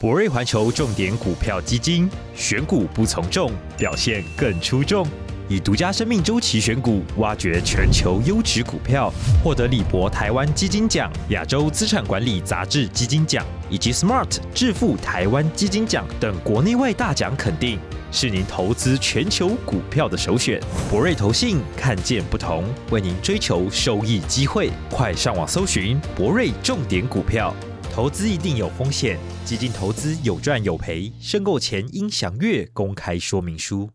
博瑞环球重点股票基金，选股不从众，表现更出众。以独家生命周期选股，挖掘全球优质股票，获得李博台湾基金奖、亚洲资产管理杂志基金奖以及 Smart 致富台湾基金奖等国内外大奖肯定，是您投资全球股票的首选。博瑞投信看见不同，为您追求收益机会。快上网搜寻博瑞重点股票。投资一定有风险，基金投资有赚有赔，申购前应详阅公开说明书。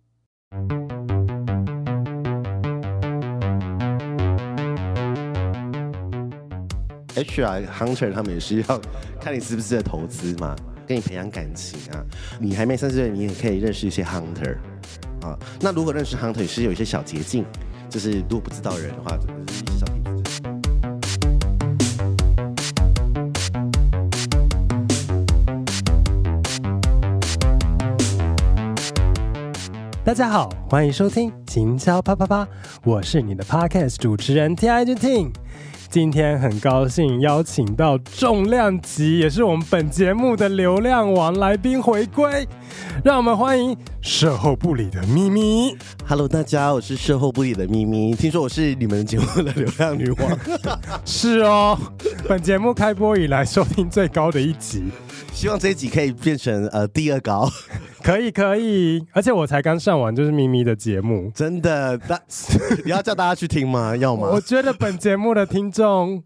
HR Hunter 他们也是要看你是不是在投资嘛，跟你培养感情啊。你还没30岁，你也可以认识一些 Hunter 啊。那如果认识 Hunter 也是有一些小捷径，就是如果不知道人的话，就是一些小地方。 大家好，欢迎收听行销啪啪啪，我是你的 Podcast 主持人 TIGT。今天很高兴邀请到重量级，也是我们本节目的流量王来宾回归，让我们欢迎售后部里的咪咪。 Hello， 大家，我是售后部里的咪咪。听说我是你们节目的流量女王， 是哦，本节目开播以来收听最高的一集， 希望这一集可以变成第2高。 可以，而且我才刚上完就是咪咪的节目， 真的，你要叫大家去听吗？要吗？ 我觉得本节目的听众，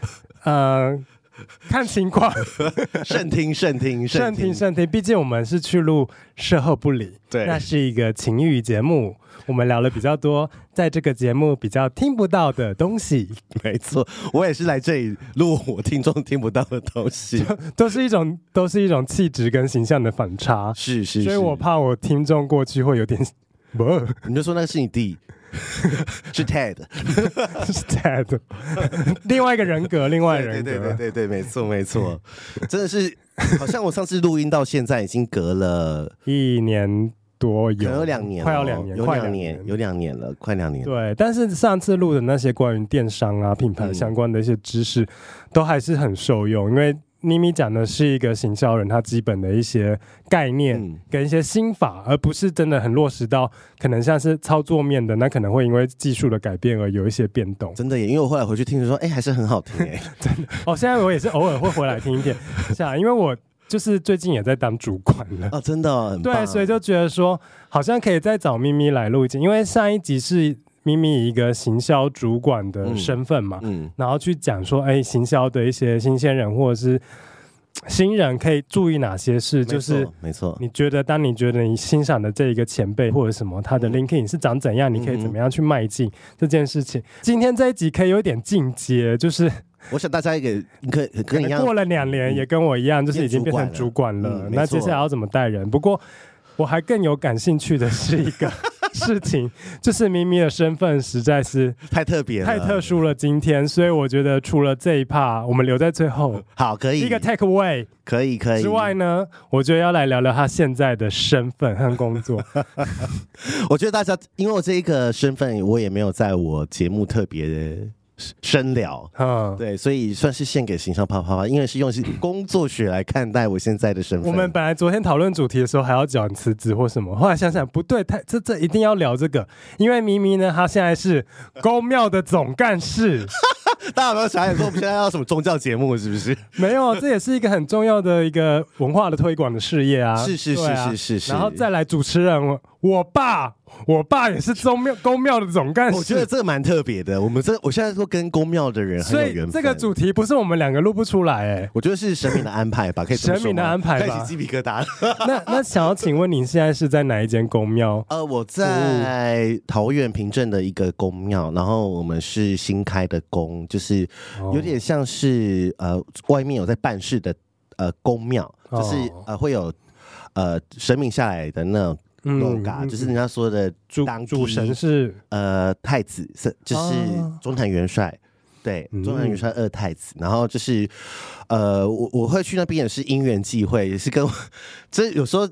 看情况， 慎听， 毕竟我们是去录售后不理， 对， 那是一个情欲节目，我们聊了比较多，在这个节目比较听不到的东西。 没错，我也是来这里录我听众听不到的东西， 都是一种气质跟形象的反差， 是， 所以我怕我听众过去会有点， 你就说那个是你弟。是 Ted， 是 Ted， 另外一个人格， 对，没错，真的是，好像我上次录音到现在已经隔了 1年多， 可能有2年， 快要2年， 有2年了，快2年了。 对，但是上次录的那些关于电商啊、品牌相关的一些知识，都还是很受用，因为咪咪讲的是一个行销人他基本的一些概念跟一些心法，而不是真的很落实到可能像是操作面的，那可能会因为技术的改变而有一些变动。 真的耶，因为我后来回去听说，还是很好听耶。 真的哦，现在我也是偶尔会回来听一点，因为我就是最近也在当主管了哦，真的，很棒。 对，所以就觉得说好像可以再找咪咪来录一集，因为上一集是咪咪以一个行销主管的身份嘛，然后去讲说，行销的一些新鲜人或者是新人可以注意哪些事，就是没错， 你觉得当你觉得你欣赏的这一个前辈或者什么他的 LinkedIn 是长怎样，你可以怎么样去迈进这件事情。今天这一集可以有点进阶，就是我想大家跟你一样， 过了2年也跟我一样，就是已经变成主管了，那接下来要怎么带人？不过我还更有感兴趣的是一个事情，就是咪咪的身份实在是太特别了， 太特殊了今天，所以我觉得除了这一 part 我们留在最后， 好，可以一个 take away 可以之外呢，我觉得要来聊聊他现在的身份和工作。 我觉得大家因为我这一个身份我也没有在我节目特别的深聊，对，所以算是献给行销啪啪啪，因为是用工作学来看待我现在的身份。 我们本来昨天讨论主题的时候还要讲辞职或什么，后来想想不对，这一定要聊这个，因为咪咪呢，他现在是公庙的总干事。 大家有没有想说我们现在要什么宗教节目是不是？ 没有，这也是一个很重要的一个文化的推广的事业啊。 是， 然后再来主持人，我爸也是公庙的总干事。 我觉得这个蛮特别的。我现在说跟公庙的人很有缘分， 所以这个主题不是我们2个录不出来我觉得是神明的安排吧，可以这么说吗？ 神明的安排吧， 开始鸡皮疙瘩。 那想要请问你现在是在哪一间公庙？ 我在桃园平镇的一个公庙，然后我们是新开的宫，就是有点像是外面有在办事的公庙，就是会有神明下来的那种。就是人家说的主神是太子，就是中坛元帅，对，中坛元帅2太子，然后就是我会去那边也是因缘际会，也是跟这有时候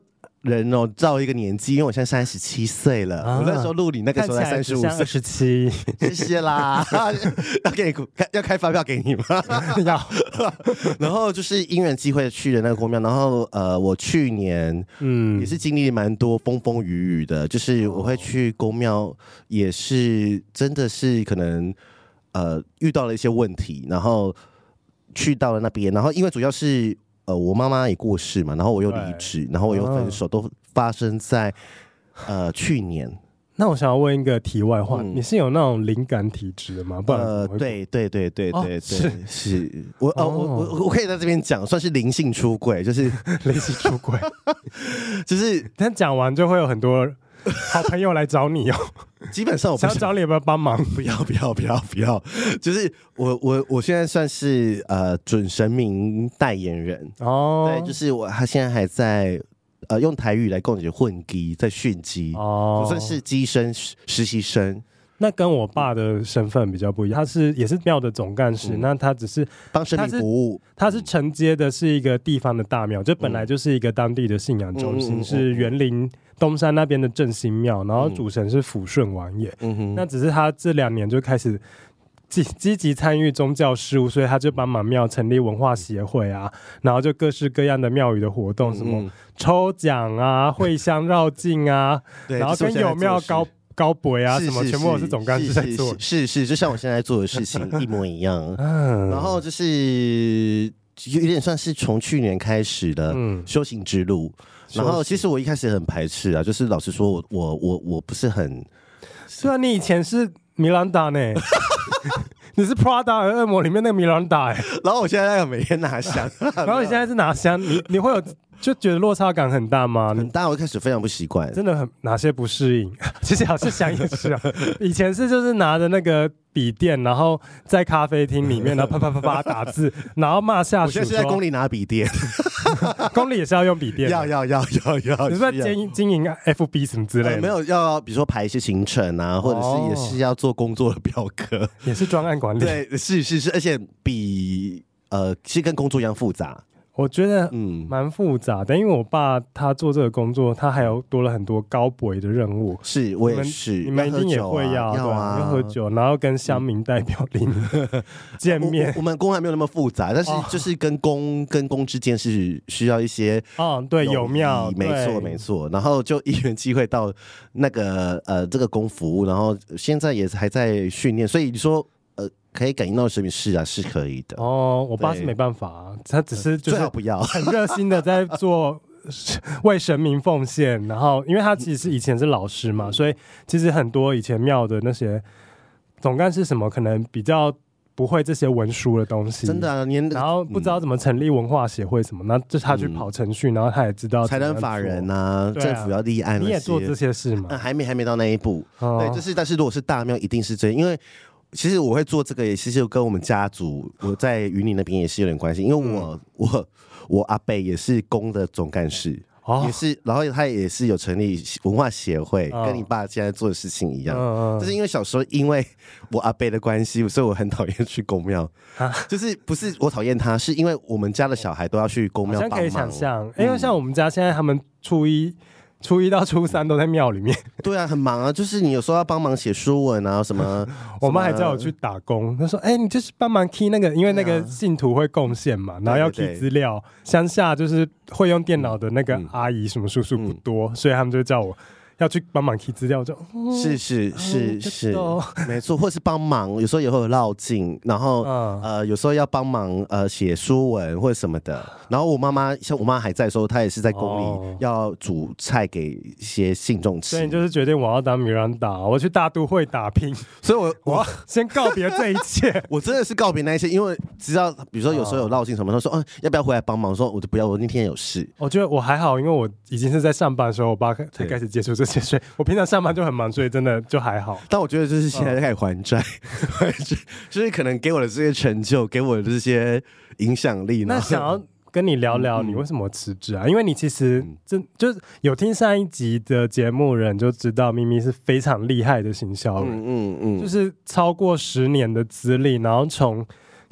人哦，到一个年纪，因为我现在37岁了，我那时候录你那个时候才35岁 ，27， 谢谢啦，要给你要开发票给你吗？ 要。 然后就是因缘机会去的那个宫庙，然后我去年也是经历蛮多风风雨雨的，就是我会去宫庙，也是真的是可能遇到了一些问题，然后去到了那边，然后因为主要是我妈妈也过世嘛，然后我又离职，然后我又分手，都发生在去年。 那我想要问一个题外话，你是有那种灵感体质的吗？不然对，是我可以在这边讲，算是灵性出柜，就是灵性出柜， 就是但讲完就会有很多好朋友来找你哦。 基本上我想找你要不要帮忙？ 不要，就是我现在算是准神明代言人哦，对，就是他现在还在用台语来供解混机，在训机哦，我算是机生实习生。 那跟我爸的身份比较不一样，他也是庙的总干事，那他只是帮神明服务， 他是承接的是一个地方的大庙，就本来就是一个当地的信仰中心，是园林东山那边的正心庙，然后主神是抚顺王爷，那只是他这2年就开始积极参与宗教事务，所以他就帮忙庙成立文化协会啊，然后就各式各样的庙宇的活动，什么抽奖啊、会香绕境啊，然后跟有庙高博啊什么，全部都是总干事在做。 是，就像我现在做的事情一模一样。然后就是有点算是从去年开始的修行之路。然后其实我一开始很排斥啊，就是老实说我不是很。 对啊，你以前是米兰达呢。你是 Prada 和恶魔里面那个米兰达然后我现在每天拿香， 然后你现在是拿香，你会有就觉得落差感很大吗？ 很大，我一开始非常不习惯， 真的哪些不适应？其实好像想也是啊，以前是就是拿着那个笔电，然后在咖啡厅里面，然后啪打字，然后骂下属。 我现在是在宫里拿笔电， 宫里也是要用笔电， 要。 你是在经营 FB 什么之类的？ 没有，要比如说排一些行程啊，或者是也是要做工作的表格， 也是专案管理。 对，是，而且比其实跟工作一样复杂。 我觉得蛮复杂的，因为我爸他做这个工作，他还有多了很多高博的任务。 是我也是， 你们一定也会要喝酒，然后跟乡民代表领见面。 我们宫还没有那么复杂，但是就是跟宫之间是需要一些对，有庙， 没错。然后就因缘机会到那个这个宫服务，然后现在也还在训练，所以你说。可以感应到神明是可以的我爸是没办法他只是就是最好不要很热心的在做为神明奉献，然后因为他其实以前是老师嘛，所以其实很多以前庙的那些总干事什么可能比较不会这些文书的东西， 真的啊， 然后不知道怎么成立文化协会什么，那就他去跑程序，然后他也知道财团法人啊，政府要立案， 你也做这些事吗？ 还没到那一步，对，就是但是如果是大庙，一定是这样，因为。其实我会做这个，也其实跟我们家族，我在云林那边也是有点关系，因为我阿伯也是宫的总干事，也是，然后他也是有成立文化协会，跟你爸现在做的事情一样。就是因为小时候因为我阿伯的关系，所以我很讨厌去宫庙。就是不是我讨厌他，是因为我们家的小孩都要去宫庙帮忙。 可以想象，因为像我们家现在他们初一到初3都在庙里面。 对啊，很忙啊，就是你有时候要帮忙写书文啊什么。 我妈还叫我去打工，她说：“你就是帮忙 key 那个，因为那个信徒会贡献嘛，然后要 key 资料。乡下就是会用电脑的那个阿姨什么叔叔不多，所以他们就叫我。”要去帮忙 key 资料， 是，没错，或是帮忙，有时候也会有绕境，然后有时候要帮忙写书文或者什么的。然后我妈还在的时候，她也是在宫里要煮菜给一些信众吃。 所以你就是决定我要当米兰达，我去大都会打拼， 所以我要先告别这一切。 我真的是告别那一切，因为知道，比如说有时候有绕境什么，他说要不要回来帮忙？我说我就不要，我那天有事。 我觉得我还好，因为我已经是在上班的时候，我爸才开始接触这。所以我平常上班就很忙，所以真的就还好。 但我觉得就是现在开始还债，就是可能给我的这些成就，给我的这些影响力。 那想要跟你聊聊，你为什么辞职啊？因为你其实就是有听上一集的节目人就知道，咪咪是非常厉害的行销人，就是超过10年的资历，然后从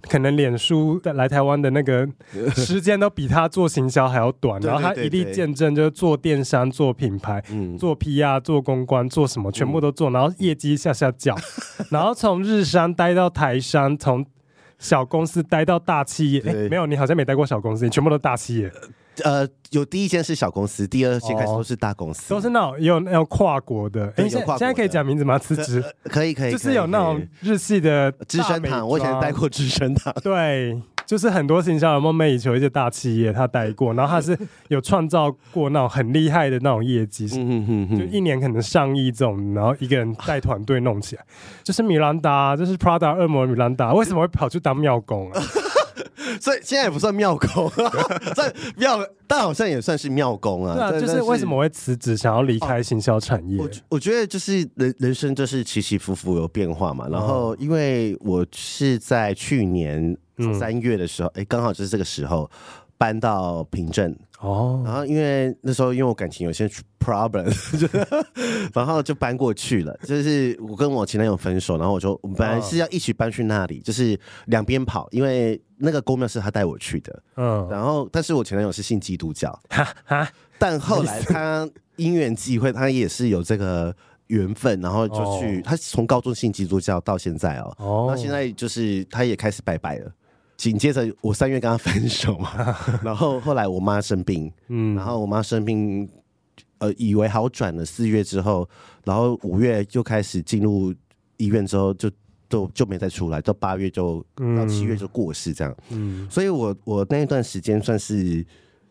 可能脸书来台湾的那个时间都比他做行销还要短，然后他一力见证，就是做电商、做品牌、做 PR、做公关、做什么全部都做，然后业绩下降，然后从日商待到台商，从小公司待到大企业。没有，你好像没待过小公司，你全部都大企业。 有第一间是小公司，第二间开始都是大公司， 都是那种有那种跨国的。现在可以讲名字吗？辞职可以， 就是有那种日系的资生堂，我以前待过资生堂。 对，就是很多行销人梦寐以求一些大企业，他待过，然后他是有创造过那种很厉害的那种业绩，就一年可能上亿这种，然后一个人带团队弄起来，就是米兰达，就是 Prada 恶魔米兰达，为什么会跑去当庙公啊？ 所以现在也不算庙公，但好像也算是庙公啊。 对啊，就是为什么会辞职，想要离开行销产业？ 我觉得就是人生就是起起伏伏有变化嘛。然后因为我是在去年3月的时候，刚好就是这个时候搬到平镇。然后因为那时候因为我感情有些 problem， 然后就搬过去了。就是我跟我前男友分手，然后我本来是要一起搬去那里，就是两边跑，因为那个公庙是他带我去的。然后但是我前男友是信基督教，但后来他因缘际会，他也是有这个缘分，然后就去，他从高中信基督教到现在那现在就是他也开始拜拜了。紧接着我3月跟他分手嘛，然后后来我妈生病，然后我妈生病，以为好转了，4月之后，然后5月就开始进入医院之后就没再出来，到8月到7月就过世这样，所以我那一段时间算是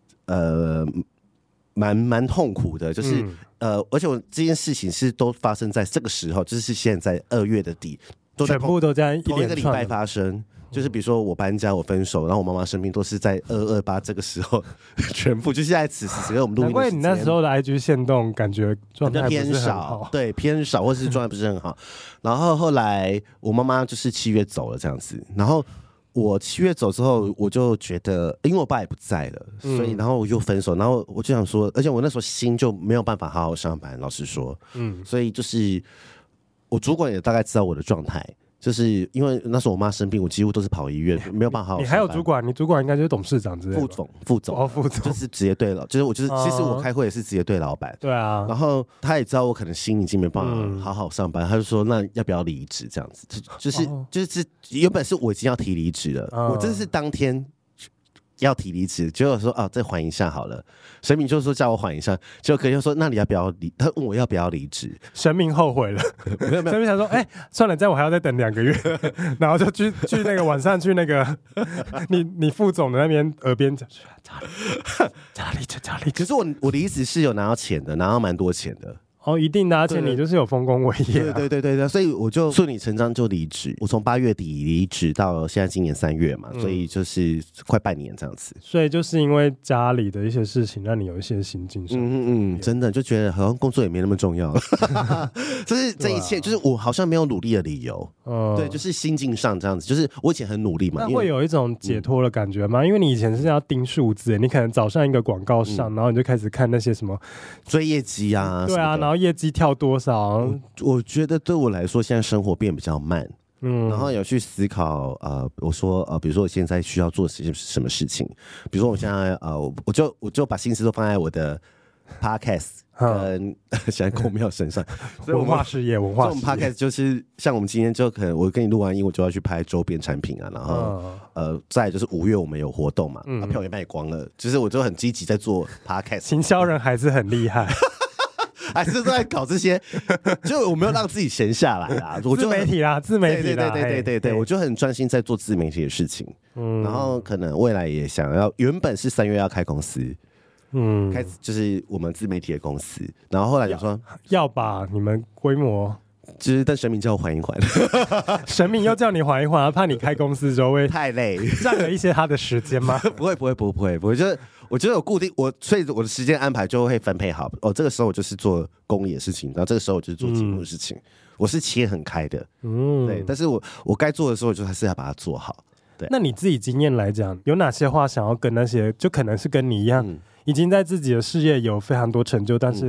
蛮痛苦的，就是而且我这件事情是都发生在这个时候，就是现在2月的底， 全部都在同一个礼拜发生。就是比如说我搬家、我分手，然后我妈妈生病，都是在228这个时候，全部就现在此时我们录音的时间。难怪你那时候的 IG 限动感觉状态偏少，对，偏少，或是状态不是很好。然后后来我妈妈就是7月走了这样子，然后我7月走之后，我就觉得，因为我爸也不在了，所以然后我就分手，然后我就想说，而且我那时候心就没有办法好好上班，老实说，所以就是我主管也大概知道我的状态。就是因为那时候我妈生病，我几乎都是跑医院，没有办法好好上班。 你还有主管？你主管应该就是董事长之类的。 副总， 副总就是直接对了，就是其实我开会也是直接对老板。 对啊。 然后他也知道我可能心已经没办法好好上班，他就说那要不要离职这样子？就是原本是我已经要提离职了，我真的是当天要提离职，结果说再缓一下好了。神明就说叫我缓一下，结果可能说那你要不要离？他问我要不要离职， 神明后悔了，没有神明想说算了，这样我还要再等2个月，然后就去那个晚上去那个你副总的那边耳边讲加离职。 可是我离职是有拿到钱的，拿到蛮多钱的。 一定的，而且你就是有丰功伟业。 对，所以我就顺理成章就离职。我从8月底离职到现在今年3月嘛，所以就是快半年这样子。 所以就是因为家里的一些事情，让你有一些心境上， 真的就觉得好像工作也没那么重要。就是这一切，就是我好像没有努力的理由。对，就是心境上这样子。就是我以前很努力嘛， 那会有一种解脱的感觉吗？因为你以前是要盯数字，你可能早上一个广告上，然后你就开始看那些什么追业绩啊， 对啊，然后业绩跳多少？ 我觉得对我来说，现在生活变比较慢。然后有去思考，我说比如说我现在需要做什么事情，比如说我现在我就把心思都放在我的 podcast 跟现在公庙身上， 文化事业。 我们 podcast 就是像我们今天就可能我跟你录完音，我就要去拍周边产品啊，然后再来就是5月我们有活动嘛，票也卖光了，就是我就很积极在做 podcast， 行销人还是很厉害。 还是都在搞这些，就我没有让自己闲下来啦。我就自媒体啦， 对，我就很专心在做自媒体的事情。然后可能未来也想要，原本是3月要开公司，开始就是我们自媒体的公司。然后后来就说要把你们规模， 就是但神明叫我缓一缓， 神明又叫你缓一缓，怕你开公司之后会太累， 占了一些他的时间吗？ 不会，我觉得有固定，所以我的时间安排就会分配好。这个时候我就是做公益的事情，然后这个时候我就是做节目的事情，我是切很开的。对，但是我该做的时候，我就还是要把它做好。对， 那你自己经验来讲，有哪些话想要跟那些就可能是跟你一样，已经在自己的事业有非常多成就，但是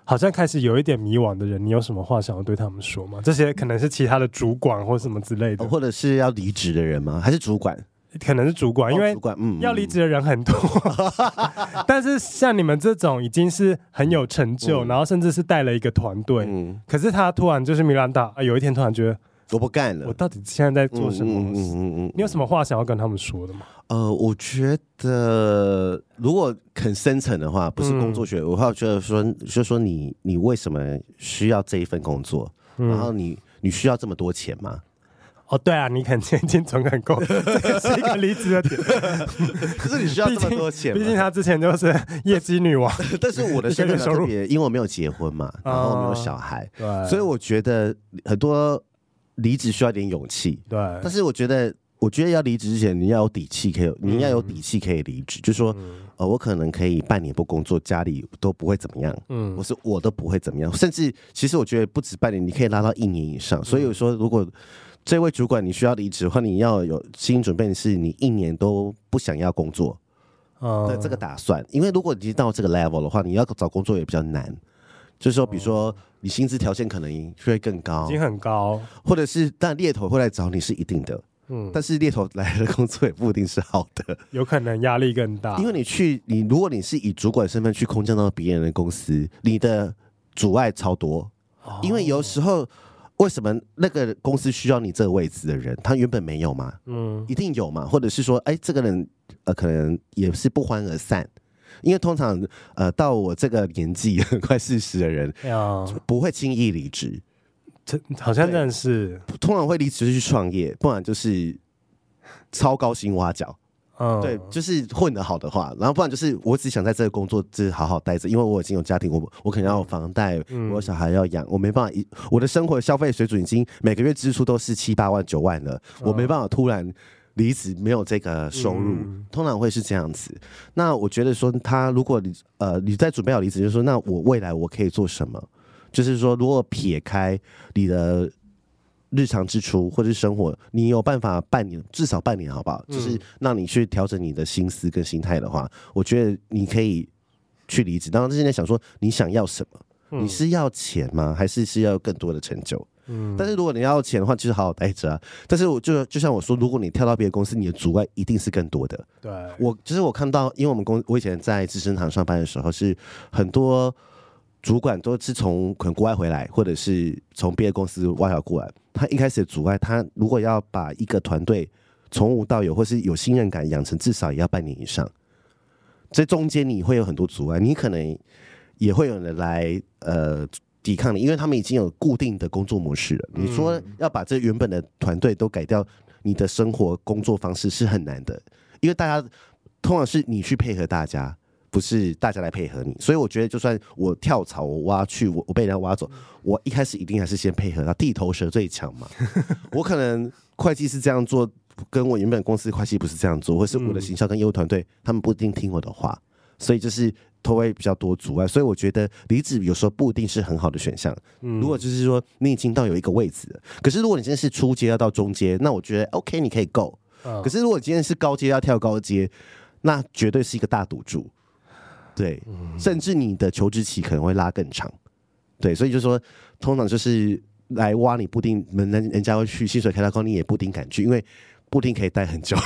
好像开始有一点迷惘的人，你有什么话想要对他们说吗？这些可能是其他的主管或什么之类的， 或者是要离职的人吗？还是主管？ 可能是主管，因为要离职的人很多，但是像你们这种已经是很有成就，然后甚至是带了一个团队，可是他突然就是米兰达，有一天突然觉得我不干了， 我到底现在在做什么？你有什么话想要跟他们说的吗？ 我觉得如果很深层的话，不是工作学，我会觉得说你为什么需要这一份工作，然后你需要这么多钱吗？ 哦，对啊，你肯定已经存很够，这个是一个离职的点。 可是你需要这么多钱， 毕竟他之前就是业绩女王。 但是我的身份特别，因为我没有结婚嘛，然后没有小孩，所以我觉得很多离职需要一点勇气。 对， 但是我觉得要离职之前，你要有底气，你要有底气可以离职，就是说，我可能可以半年不工作，家里都不会怎么样，我都不会怎么样，甚至其实我觉得不止半年，你可以拉到1年以上。所以我说，如果这位主管你需要离职的话，你要有心理准备，是你1年都不想要工作的这个打算。因为如果已经到这个 level 的话，你要找工作也比较难。就是说，比如说你薪资条件可能会更高， 已经很高， 或者是但猎头会来找你是一定的，但是猎头来的工作也不一定是好的， 有可能压力更大。 因为如果你是以主管身份去空降到别人的公司，你的阻碍超多，因为有时候。为什么那个公司需要你这个位置的人，他原本没有吗？一定有嘛？或者是说，这个人可能也是不欢而散，因为通常到我这个年纪快40的人，不会轻易离职， 好像真的是， 通常会离职去创业，不然就是超高薪挖角。对，就是混得好的话，然后不然就是我只想在这个工作就是好好待着，因为我已经有家庭，我可能要有房贷，我有小孩要养，我没办法，我的生活消费水准已经每个月支出都是7、8万、9万了，我没办法突然离职没有这个收入，通常会是这样子。那我觉得说如果你在准备好离职，就是说那我未来我可以做什么？就是说如果撇开你的日常支出或者是生活，你有办法至少半年好不好？就是让你去调整你的心思跟心态的话，我觉得你可以去离职。当然现在想说你想要什么，你是要钱吗？还是要更多的成就？但是如果你要钱的话，就是好好待着啊。但是就像我说，如果你跳到别的公司，你的阻碍一定是更多的。 对， 我看到，因为我以前在资生堂上班的时候，是很多主管都是从可能国外回来，或者是从别的公司挖角过来。他一开始的阻碍，他如果要把一个团队从无到有，或是有信任感养成，至少也要半年以上。这中间你会有很多阻碍，你可能也会有人来抵抗你，因为他们已经有固定的工作模式了。你说要把这原本的团队都改掉，你的生活工作方式是很难的，因为大家通常是你去配合大家。不是大家来配合你，所以我觉得就算我跳槽，我挖去，我被人家挖走，我一开始一定还是先配合他，地头蛇最强嘛。我可能会计是这样做，跟我原本公司会计不是这样做，或是我的行销跟业务团队，他们不一定听我的话，所以就是都会比较多阻碍。所以我觉得离职有时候不一定是很好的选项。如果就是说你已经到有一个位置了，可是如果你今天是初阶要到中阶，那我觉得 OK 你可以够。可是如果今天是高阶要跳高阶，那绝对是一个大赌注。对，甚至你的求职期可能会拉更长，对，所以就说，通常就是来挖你，不一定人家会去，薪水开到高，你也不一定敢去，因为不一定可以待很久。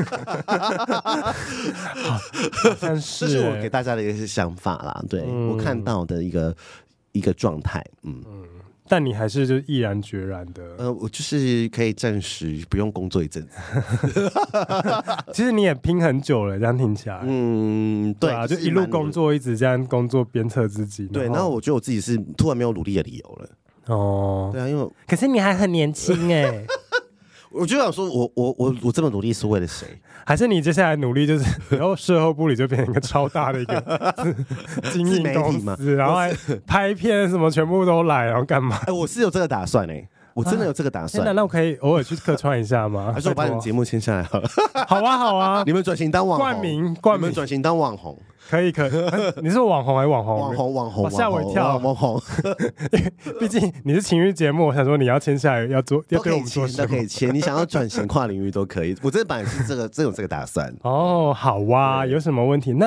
但是， 这是我给大家的一个想法啦，对我看到的一个状态， 但你还是就毅然决然的， 我就是可以暂时不用工作一阵子。 其实你也拼很久了，这样听起来， 对啊，就一路工作，一直这样工作鞭策自己。 对，然后我觉得我自己是突然没有努力的理由了。对啊，因为可是你还很年轻哎。 我就想说我这么努力是为了谁？ 还是你接下来努力就是，然后售后部里就变成一个超大的一个经营公司，然后还拍片什么全部都来，然后干嘛？ 我是有这个打算我真的有这个打算。 那我可以偶尔去客串一下吗？ 还是我把你们节目签下来好了？ 好啊， 你们转型当网红， 冠名， 你们转型当网红。 可以，你是网红还是网红？ 网红， 吓我一跳， 网红。 毕竟你是情欲节目，我想说你要签下来要对我们做什么？ 都可以签，你想要转型跨领域都可以。我这本来是真有这个打算。 好啊，有什么问题？那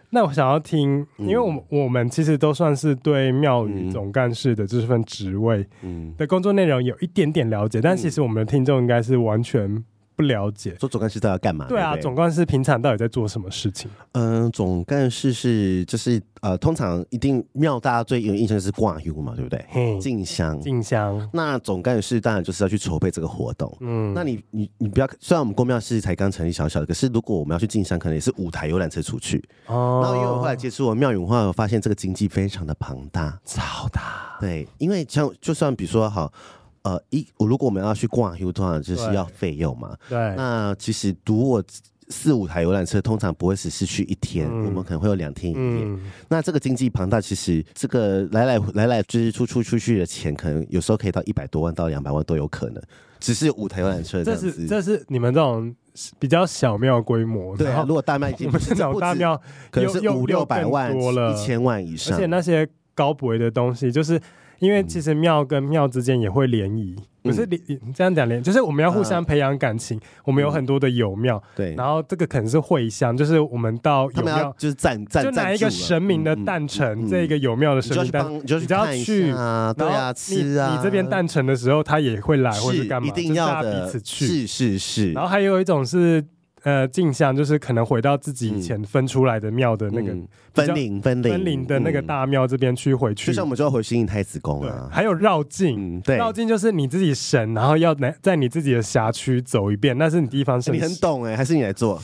那我想要听，因为我们其实都算是对庙宇总干事的这份职位的工作内容有一点点了解，但其实我们的听众应该是完全不了解。 说总干事到底要干嘛？ 对啊， 对不对总干事平常到底在做什么事情？ 总干事就是通常一定庙大家最有印象是挂油嘛，对不对？进香。那总干事当然就是要去筹备这个活动。那你不要，虽然我们公庙是才刚成立小小的，可是如果我们要去进香，可能也是5台游览车出去。然后因为我后来接触了庙宇文化，我发现这个经济非常的庞大， 超大。 对，因为像就算比如说好。如果我们要去挂油，通常就是要费用嘛。 对。那其实如果4-5台游览车，通常不会只是去1天，我们可能会有2天1夜。那这个经济庞大，其实这个来就是出去的钱，可能有时候可以到100多万到200万都有可能。只是5台游览车这样子。 这是你们这种比较小庙规模。 对啊，如果大庙已经我们这种大庙可能是500-600万、1000万以上， 而且那些高博的东西就是。因为其实庙跟庙之间也会联谊，不是这样讲联，就是我们要互相培养感情。我们有很多的友庙，对，然后这个可能是会香，就是我们到友庙就是就拿一个神明的诞辰，这个友庙的神明诞，你就要去啊，对啊，吃啊。 你这边诞辰的时候，他也会来或者干嘛， 一定要的， 彼此去， 是。 然后还有一种是。进香就是可能回到自己以前分出来的庙的那个分灵的那个大庙这边去回去， 就像我们就要回新营太子宫啊， 还有绕境，对，绕境就是你自己神，然后要在你自己的辖区走一遍，那是你地方神。 你很懂还是你来做？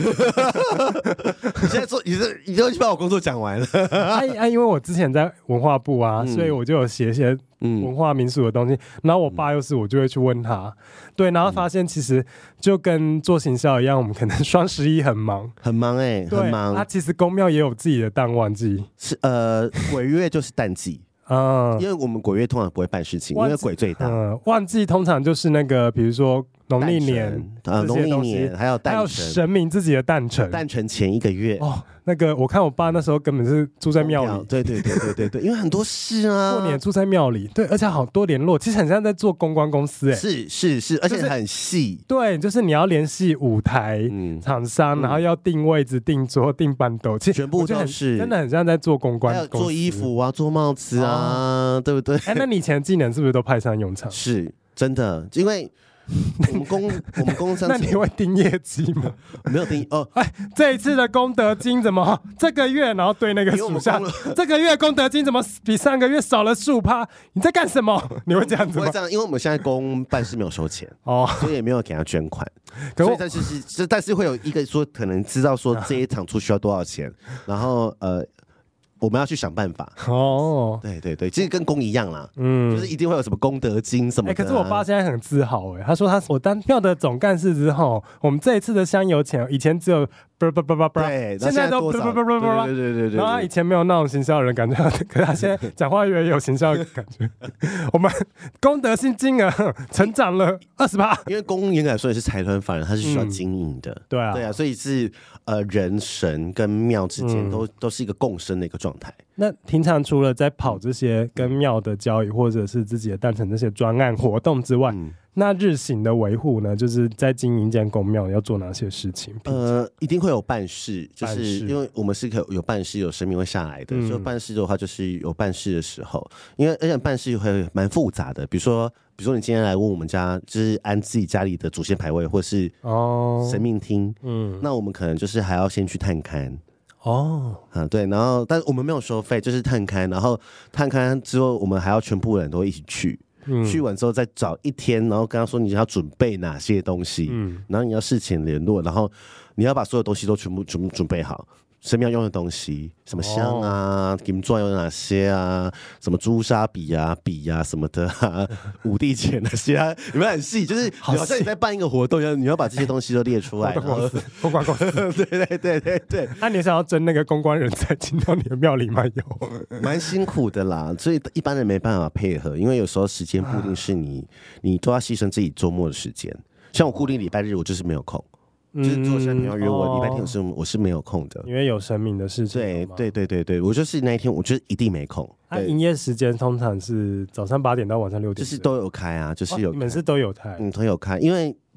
你现在做，你就把我工作讲完了。 因为我之前在文化部啊，所以我就有写一些。文化民俗的东西，然后我爸又是我就会去问他，对，然后发现其实就跟做行销一样，我们可能双11很忙很忙。 他其实公庙也有自己的淡旺季， 是鬼月就是淡季。因为我们鬼月通常不会办事情，因为鬼最大。 旺季通常就是那个，比如说农历年还有诞辰， 还有神明自己的诞辰， 诞辰前1个月。 哦，那个我看我爸那时候根本是住在庙里， 对，因为很多事啊， 过年住在庙里，对，而且好多联络，其实很像在做公关公司， 是，而且很细， 对，就是你要联系舞台厂商，然后要定位置、定桌、定板斗，其实全部都是真的很像在做公关公司， 还有做衣服啊，做帽子啊，对不对？ 那你以前的技能是不是都派上用场？ 是真的，因为。我们公那你会盯业绩吗？ 没有盯这一次的功德金怎么这个月，然后对那个属下，这个月功德金怎么比上个月少了15%？你在干什么？你会这样子吗？ 不会这样，因为我们现在公办事没有收钱所以也没有给他捐款。所以但是会有一个说，可能知道说这一场出需要多少钱，然后我们要去想办法对，其实跟公一样啦，就是一定会有什么功德金什么的。 可是我爸现在很自豪他说我当庙的总干事之后，我们这一次的香油钱以前只有对， 现在都对， 然后他以前没有那种行销的人感觉，可是他现在讲话越有行销的感觉。我们功德性金额成长了20%， 因为公严格来说也是财团法人，它是需要经营的，对啊，所以是人神跟庙之间都是一个共生的一个状态。 那平常除了在跑这些跟庙的交易，或者是自己的诞辰这些专案活动之外，那日行的维护呢？就是在经营一间公庙要做哪些事情？ 一定会有办事，就是因为我们是有办事，有神明会下来的。所以办事的话，就是有办事的时候，而且办事会蛮复杂的。比如说你今天来问我们家，就是安自己家里的祖先牌位，或是神明厅，那我们可能就是还要先去探勘。对，然后但我们没有收费，就是探勘，然后探勘之后，我们还要全部人都一起去。去完之后再找一天，然后跟他说你要准备哪些东西，然后你要事前联络，然后你要把所有东西都全部准备好。神庙用的东西，什么香啊、金钻有哪些啊，什么朱砂笔啊、笔啊什么的啊，五帝钱那些啊，有没有很细？就是好像你在办一个活动一样，你要把这些东西都列出来。 公关公司， 对。 那你想要争那个公关人才进到你的庙里吗？ 蛮辛苦的啦，所以一般人没办法配合，因为有时候时间不一定是你都要牺牲自己周末的时间。像我固定礼拜日，我就是没有空。就是做生朋友约我礼拜天我是没有空的， 因为有神明的事情。 对，我就是那一天我就是一定没空。 营业时间通常是早上8点到晚上6点， 就是都有开啊，就是有。 你们是都有开？ 都有开，因为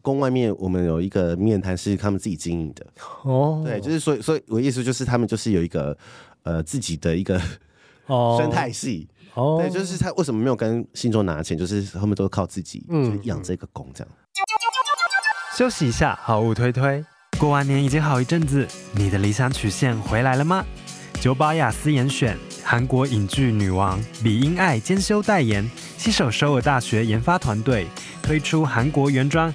宫外面我们有一个面摊是他们自己经营的。对，就是所以我意思就是他们就是有一个自己的一个生态系。对，就是他为什么没有跟信众拿钱，就是他们都靠自己就养这个宫这样。 休息一下，好物推推。过完年已经好一阵子，你的理想曲线回来了吗？久保雅司严选，韩国影剧女王李英爱兼修代言，携手首尔大学研发团队，推出韩国原装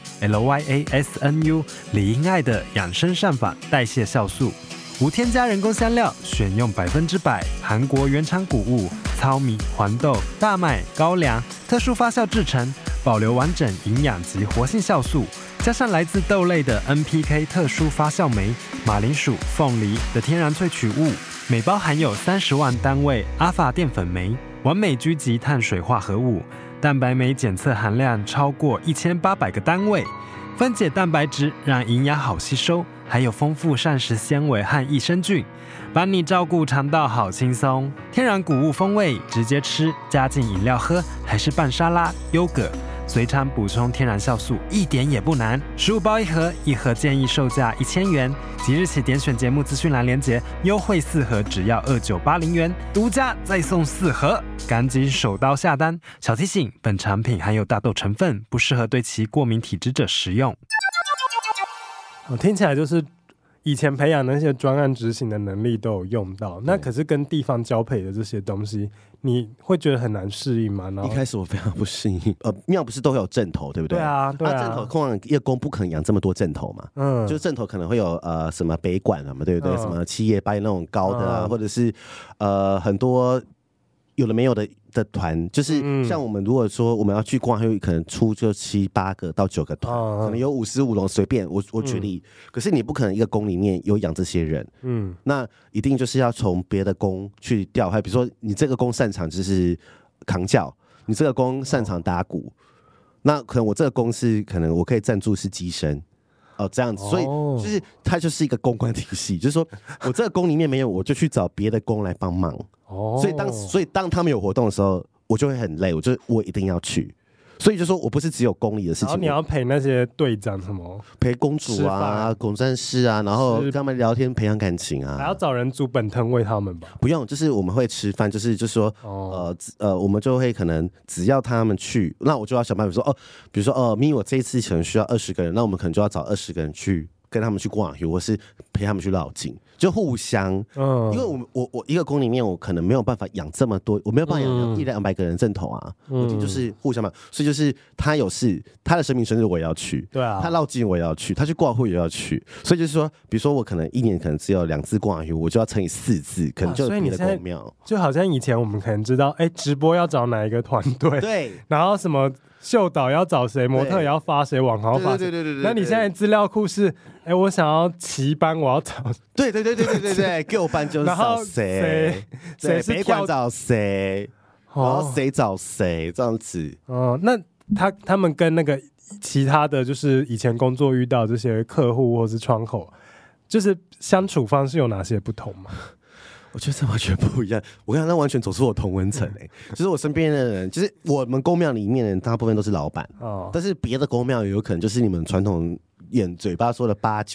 LYASNU 李英爱的养生善法代谢酵素，无添加人工香料，选用100%韩国原产谷物、糙米、黄豆、大麦、高粱，特殊发酵制成，保留完整营养及活性酵素。加上来自豆类的 NPK 特殊发酵酶、马铃薯、凤梨的天然萃取物，每包含有30万单位阿法淀粉酶，完美聚集碳水化合物，蛋白酶检测含量超过1800个单位，分解蛋白质让营养好吸收，还有丰富膳食纤维和益生菌，帮你照顾肠道好轻松。天然谷物风味，直接吃，加进饮料喝，还是拌沙拉、优格。随餐补充天然酵素一点也不难，15包一盒，一盒建议售价1000元。即日起点选节目资讯栏连结，优惠4盒只要2980元，独家再送4盒，赶紧手刀下单。小提醒：本产品含有大豆成分，不适合对其过敏体质者食用。听起来就是以前培养那些专案执行的能力都有用到，那可是跟地方交配的这些东西，你会觉得很难适应吗？ 一开始我非常不适应。庙不是都会有阵头，对不对？ 对啊，对啊。 阵头通常一个宫不可能养这么多阵头嘛，就是阵头可能会有什么北管嘛，对不对？什么7夜8夜那种高的啊，或者是很多有的没有的团，就是像我们如果说我们要去逛，会可能出就7、8个到9个团，可能有55龙随便我举例，可是你不可能一个宫里面有养这些人，那一定就是要从别的宫去调派，比如说你这个宫擅长就是扛轿，你这个宫擅长打鼓，那可能我这个宫是可能我可以赞助是机身。这样子，所以就是它就是一个公关体系，就是说我这个宫里面没有，我就去找别的宫来帮忙。所以当他们有活动的时候，我就会很累，我一定要去。所以就说我不是只有宫里的事情， 然后你要陪那些队长什么， 陪公主啊、公战士啊，然后跟他们聊天，培养感情啊， 还要找人煮本汤喂他们吧？ 不用，就是我们会吃饭，就是说，我们就会可能只要他们去，那我就要想办法说，比如说咪我这一次可能需要20个人，那我们可能就要找20个人去跟他们去逛或是陪他们去绕境。就互相，因为我一个宫里面，我可能没有办法养这么多，我没有办法养100-200个人正头啊，我就是互相嘛，所以就是他有事，他的神明生日我也要去， 对啊， 他绕境我也要去，他去挂会也要去，所以就是说，比如说我可能1年可能只有2次挂会，我就要乘以4次，可能就有别的宫庙， 就好像以前我们可能知道，直播要找哪一个团队， 对， 然后什么秀导要找谁，模特也要发谁，网红要发谁，对。那你现在资料库是，我想要旗班，我要找， 对，给我班就是找谁是北管找谁，然后谁找谁这样子。 那他们跟那个其他的就是以前工作遇到这些客户或是窗口，就是相处方式有哪些不同吗？ 我觉得这完全不一样，我跟他完全走出我同温层就是我身边的人，就是我们宫庙里面的人，大部分都是老板，但是别的宫庙有可能就是你们传统演嘴巴说的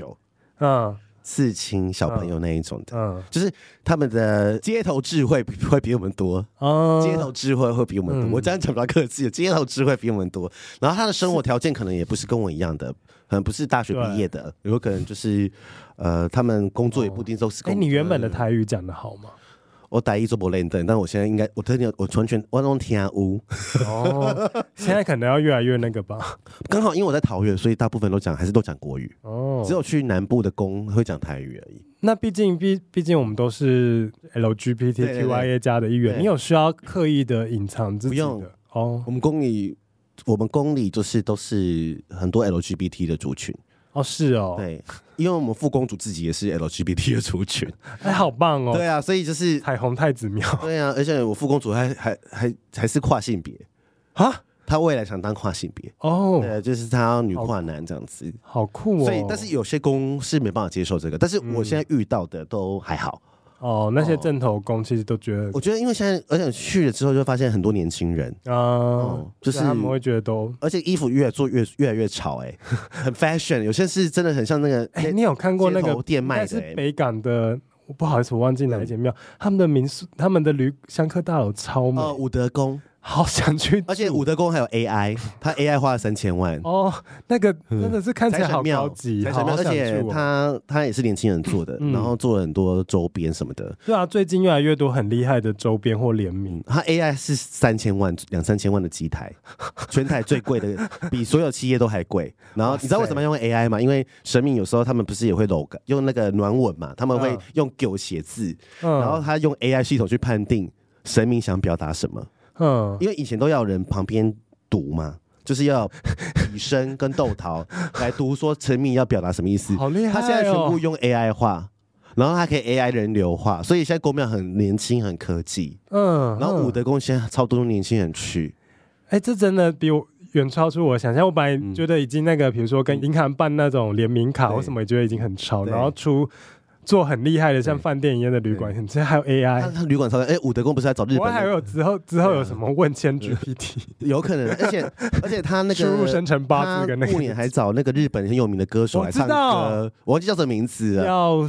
8、9，刺青小朋友那一种的，就是他们的街头智慧会比我们多，街头智慧会比我们多，我这样讲比较客气，街头智慧比我们多，然后他的生活条件可能也不是跟我一样的，可能不是大学毕业的，有可能就是他们工作也不一定都是工作。 你原本的台语讲得好吗？ 我台语做不练的，但我现在应该我完全我都听有。 现在可能要越来越那个吧。 刚好因为我在桃园，所以大部分还是都讲国语。只有去南部的宫会讲台语而已。那毕竟我们都是 LGBTQIA 加的一员，你有需要刻意的隐藏自己的？不用我们宫里就是都是很多 LGBT 的族群。 是哦， 对，因为我们副公主自己也是 LGBT 的族群， 好棒哦！ 对啊，所以就是彩虹太子庙， 对啊，而且我副公主还是跨性别啊，她未来想当跨性别对，就是她要女跨男这样子， 好酷哦！ 所以，但是有些宫是没办法接受这个，但是我现在遇到的都还好， 哦，那些正头公其实都觉得， 我觉得因为现在，而且去了之后就发现很多年轻人就是他们会觉得都， 而且衣服越来越潮，很 fashion， 有些是真的很像那个， 你有看过那个店卖的？ 是北港的。不好意思，我忘记哪一间庙，他们的民宿、他们的香客大楼超美。 武德宫， 好想去。 而且武德宫还有 AI， 他 AI 花了3000万。 那个真的是看起来好高级， 而且他也是年轻人做的，然后做了很多周边什么的。 对啊，最近越来越多很厉害的周边或联名。 他 AI 是3000万、2-3千万的机台，全台最贵的，比所有企业都还贵。然后你知道为什么要用 AI 吗？因为神明有时候他们不是也会用那个暖吻嘛，他们会用狗写字，然后他用 AI 系统去判定神明想表达什么。因为以前都要人旁边读嘛，就是要笔生跟豆桃来读说神明要表达什么意思。 好厉害哦！ 他现在全部用 AI 化，然后他可以 AI 人流化，所以现在宫庙很年轻，很科技。然后武德宫现在超多年轻人去。 这真的比我远超出我想象。我本来觉得已经那个，比如说跟银行办那种联名卡或什么，也觉得已经很潮，然后做很厉害的，像饭店一样的旅馆，现在还有 AI， 他旅馆超武德宫不是在找日本？ 我还有之后有什么问签 GPT， 有可能，而且他那个输入生辰八字跟那个， 过年还找那个日本很有名的歌手来唱歌，我忘记叫什么名字了， 叫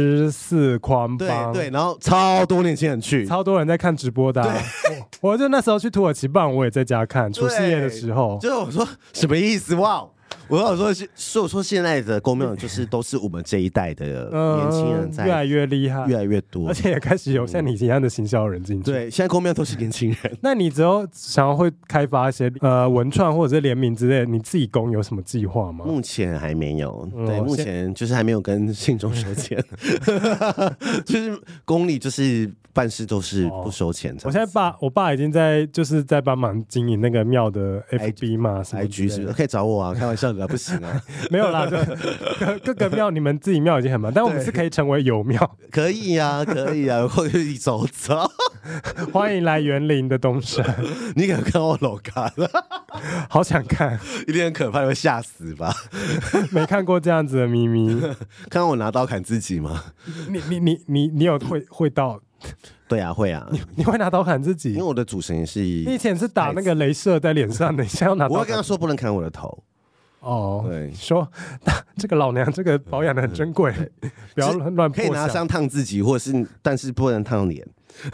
14宽邦， 对，然后超多年轻人去， 超多人在看直播的。我就那时候去土耳其办，我也在家看除夕夜的时候， 就我说什么意思？哇！我说现在的宫庙就是都是我们这一代的年轻人在越来越厉害， 越来越多， 而且也开始有像你一样的行销人进去。 对，现在宫庙都是年轻人。 那你之后想要会开发一些文创或者是联名之类的，你自己宫有什么计划吗？ 目前还没有，对，目前就是还没有跟信众收钱，就是宫里就是办事都是不收钱。 我现在我爸已经在帮忙经营那个庙的 FB 嘛 ，IG 是不是可以找我啊？开玩笑的，不行啊， 没有啦，就各个庙你们自己庙已经很忙，但我们是可以成为有庙， 可以啊，或者一走走， 欢迎来园林的东山， 你可能看我楼卡了， 好想看， 一定很可怕，会吓死吧？ 没看过这样子的咪咪， 看到我拿刀砍自己吗？ 你有会到？ 对啊，会啊， 你会拿刀砍自己？ 因为我的主神是，你以前是打那个雷射在脸上的，你现在要拿刀砍？ 我会跟他说不能砍我的头。 对，说这个老娘这个保养的很珍贵，不要乱破。 可以拿香烫自己，或者是但是不能烫脸。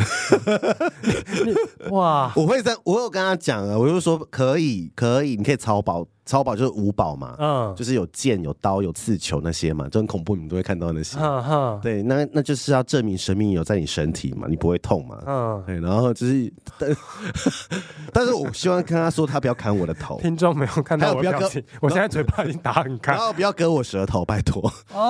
哇！ 我有跟他讲啊，我就说可以，你可以超保就是5宝嘛，就是有剑、有刀、有刺球那些嘛，就很恐怖，你们都会看到那些。对，那就是要证明神明有在你身体嘛，你不会痛嘛。对，然后就是，但是我希望跟他说，他不要砍我的头。 听众没有看到我的表情，我现在嘴巴已经打很开， 然后不要割我舌头，拜托。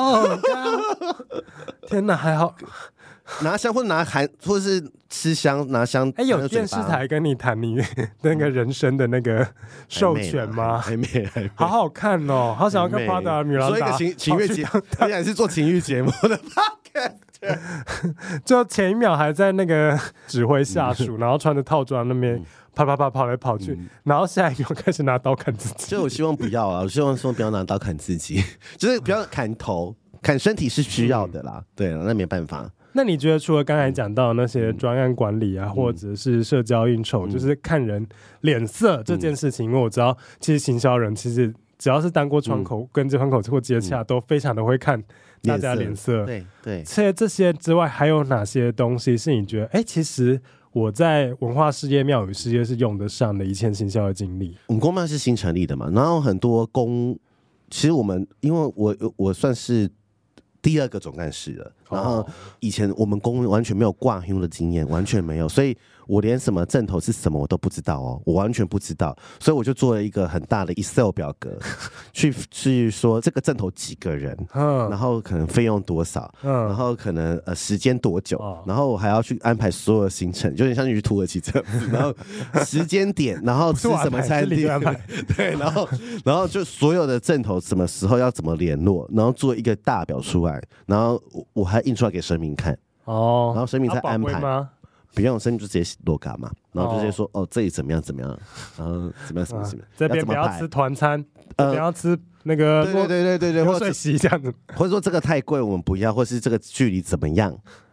天哪，还好。 拿香或者或者是吃香拿香， 有电视台跟你谈你那个人生的那个授权吗？ 还没， 好好看哦，好想要看《巴达米兰达》。 所以情乐节，他也是做情欲节目的 podcast， 就前一秒还在那个指挥下属，然后穿着套装那边啪跑来跑去，然后下一秒开始拿刀砍自己。 所以我希望不要啊，我希望说不要拿刀砍自己，就是不要砍头，砍身体是需要的啦。对了，那没办法。 那你觉得除了刚才讲到那些专案管理啊，或者是社交应酬，就是看人脸色这件事情，因为我知道其实行销人其实只要是当过窗口跟这窗口或接洽，都非常的会看大家脸色。 对。 除了这些之外，还有哪些东西是你觉得其实我在文化事业、庙宇事业是用得上的以前行销的经历？ 我们宫庙是新成立的嘛，然后很多其实我们因为我算是第2个总干事了，然后以前我们宫完全没有挂香的经验，完全没有，所以我连什么正头是什么我都不知道哦，我完全不知道，所以我就做了一个很大的 Excel 表格，去说这个正头几个人，然后可能费用多少，然后可能时间多久，然后我还要去安排所有的行程，就有点像去土耳其这样子，然后时间点，然后吃什么餐厅，对，然后就所有的正头什么时候要怎么联络，然后做一个大表出来，然后我还印出来给神明看，然后神明再安排。不用，神明就直接落卡嘛，然后就直接说这里怎么样，然后怎么样， 这边不要吃团餐，不要吃那个对， 流水席这样子， 或者说这个太贵我们不要，或是这个距离怎么样，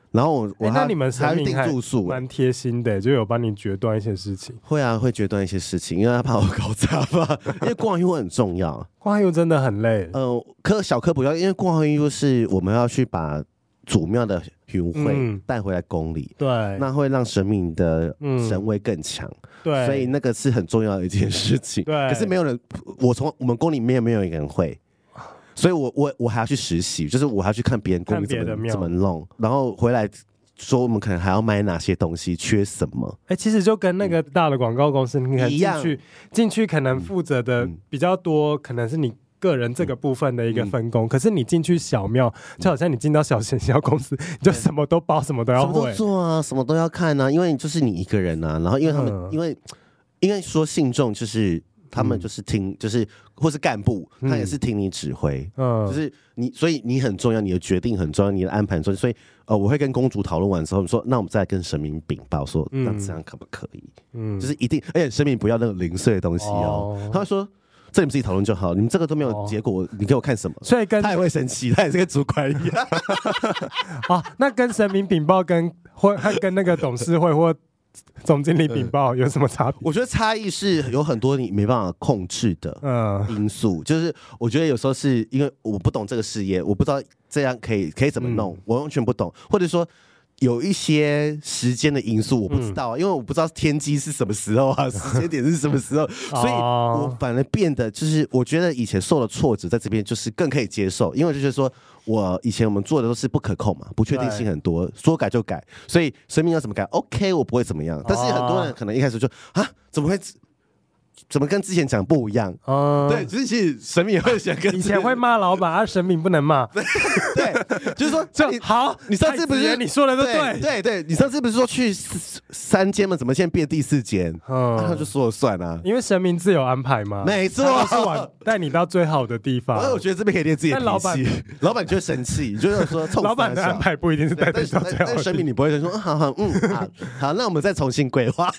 然后我那你们还要订住宿， 蛮贴心的，就有帮你决断一些事情。 会啊，会决断一些事情，因为他怕我搞砸嘛。因为逛运会很重要， 逛运真的很累。 小科普要，因为逛运是我们要去把祖庙的云会带回来宫里， 对， 那会让神明的神威更强， 对， 所以那个是很重要的一件事情。 对， 可是没有人，我们宫里面没有一个人会。所以我还要去实习，就是我还要去看别人宫里怎么弄，然后回来说我们可能还要买哪些东西，缺什么。 其实就跟那个大的广告公司，你可能进去可能负责的比较多，可能是你个人这个部分的一个分工。可是你进去小庙，就好像你进到小显销公司，你就什么都包，什么都要会， 什么都做啊，什么都要看啊，因为就是你一个人啊。然后因为他们，因为说信众就是。他们就是听，就是或是干部，他也是听你指挥，就是你，所以你很重要，你的决定很重要，你的安排很重要。所以我会跟公主讨论完之后说，那我们再跟神明禀报说，那这样可不可以？就是一定，而且神明不要那种零碎的东西哦。他会说，这你们自己讨论就好，你们这个都没有结果，你给我看什么？ 所以他也会生气，他也是跟主管一样。 那跟神明禀报跟那个董事会或总经理禀报有什么差别？ 我觉得差异是有很多你没办法控制的因素，就是我觉得有时候是因为我不懂这个事业，我不知道这样可以怎么弄，我完全不懂，或者说有一些时间的因素我不知道，因为我不知道天机是什么时候啊，时间点是什么时候，所以我反而变得就是我觉得以前受了挫折，在这边就是更可以接受，因为就是说以前我们做的都是不可控嘛，不确定性很多，说改就改，所以生命要怎么改 ，OK， 我不会怎么样。但是很多人可能一开始就怎么跟之前讲不一样？对，其实神明也会想跟以前会骂老板，神明不能骂。 对，就是说好， 你上次不是你说的都对， 对，你上次不是说去3间吗？怎么现在变第4间？他就说了算啊， 因为神明自有安排嘛， 没错， 是带你到最好的地方。 我觉得这边可以练自己的脾气，老板就会生气，就是说老板的安排不一定是带你到最好的地方。 但神明你不会说好，那我们再重新规划。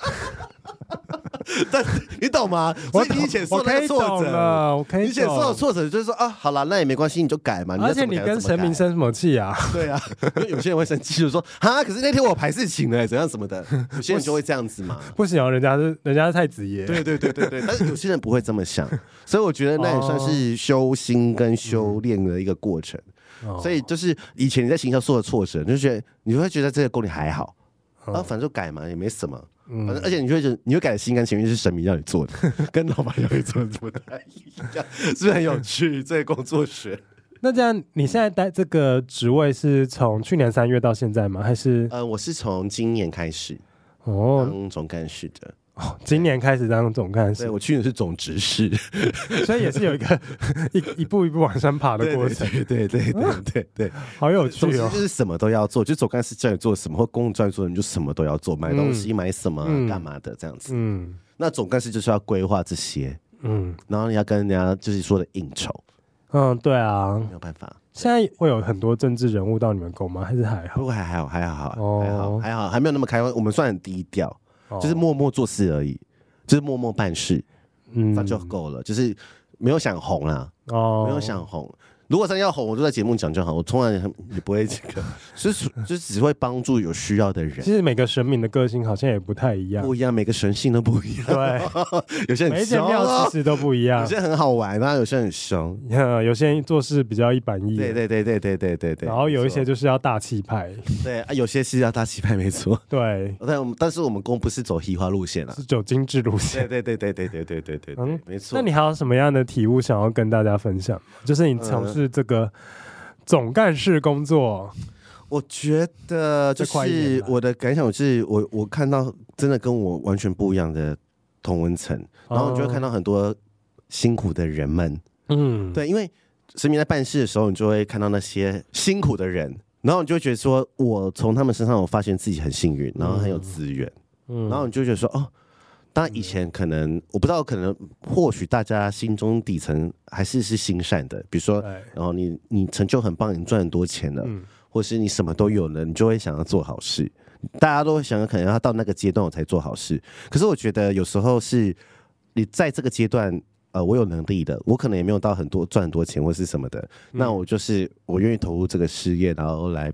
但你懂吗？所以你以前受那个挫折， 我可以懂了。 你以前受的挫折就是说好了，那也没关系，你就改嘛。 而且你跟神明生什么气啊？ 对啊，因为有些人会生气，就说可是那天我有排事情了，怎样什么的。有些人就会这样子嘛。 不行，人家是太子爷。 对，但是有些人不会这么想，所以我觉得那也算是修心跟修炼的一个过程。所以就是以前你在行销受的挫折，你会觉得这个宫里还好，反正就改嘛，也没什么。反正而且你会改的心甘情愿是神明要你做的，跟老板要你做的不太一样，是不是很有趣？这个工作学。 那这样你现在待这个职位是从去年3月到现在吗？还是我是从今年开始当总干事的。 今年开始当总干事， 对，我去年是总执事， 所以也是有一个一步一步往上爬的过程。 对， 好有趣哦！ 就是什么都要做，就总干事叫你做什么，或公务叫你做，你就什么都要做，买东西买什么干嘛的这样子。那总干事就是要规划这些，然后你要跟人家就是说的应酬。 对啊， 没有办法。 现在会有很多政治人物到你们宫吗？还是还好？ 不过还好，还没有那么开放。我们算很低调。就是默默做事而已，就是默默办事，那就够了。就是没有想红啦，没有想红。如果真的要红，我就在节目讲就好。我从来也不会这个，就只会帮助有需要的人。 其实每个神明的个性好像也不太一样， 不一样，每个神性都不一样。 对， 有些很凶， 每一间庙其实都不一样。 有些很好玩，然后有些很凶， 有些人做事比较一板一眼。 对。 然后有一些就是要大气派。 对啊，有些是要大气派，没错。 对， 但是我们宫不是走嘻哈路线啊， 是走精致路线。 对，没错。 那你还有什么样的体悟想要跟大家分享？就是你从事这个总干事工作， 我觉得就是我的感想是我看到真的跟我完全不一样的同温层，然后你就会看到很多辛苦的人们，对，因为神明在办事的时候，你就会看到那些辛苦的人，然后你就会觉得说，我从他们身上我发现自己很幸运，然后很有资源，然后你就觉得说，当然以前可能我不知道，可能或许大家心中底层还是心善的，比如说，然后你成就很棒，你赚很多钱了，或是你什么都有了，你就会想要做好事。大家都会想要可能要到那个阶段我才做好事，可是我觉得有时候是你在这个阶段，我有能力的，我可能也没有到赚很多钱或是什么的，那我就是我愿意投入这个事业，然后来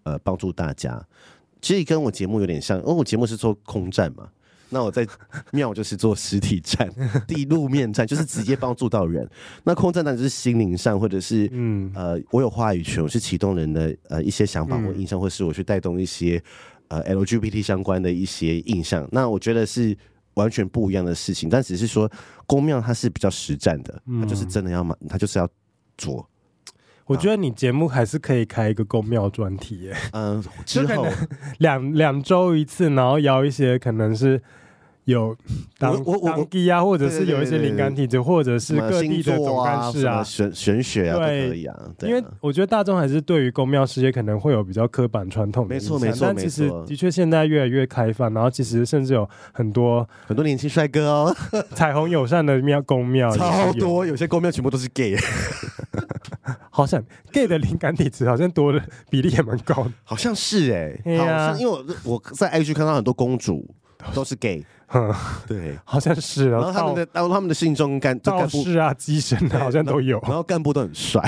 帮助大家。其实跟我节目有点像，因为我节目是做空战嘛，那我在庙就是做实体战、地路面战，就是直接帮助到人。那空战当然就是心灵上，或者是我有话语权，我是启动人的一些想法或印象，或是我去带动一些LGBT 相关的一些印象。那我觉得是完全不一样的事情，但只是说宫庙它是比较实战的，它就是真的要嘛，它就是要做。 我觉得你节目还是可以开一个宫庙专题耶， 之后两周一次，然后邀一些可能是有当地啊，或者是有一些灵感体质，或者是各地的总干事啊、 玄学啊都可以啊。 因为我觉得大众还是对于宫庙事业可能会有比较刻板传统的印象， 没错， 但其实的确现在越来越开放，然后其实甚至有很多年轻帅哥哦， 彩虹友善的宫庙超多，有些宫庙全部都是 gay。 好像 gay 的灵感体质好像多的比例也蛮高的， 好像是好像因为我在 IG 看到很多公主都是 gay， 对， 好像是。 然后他们的信众道士啊、机神啊，好像都有。 然后干部都很帅，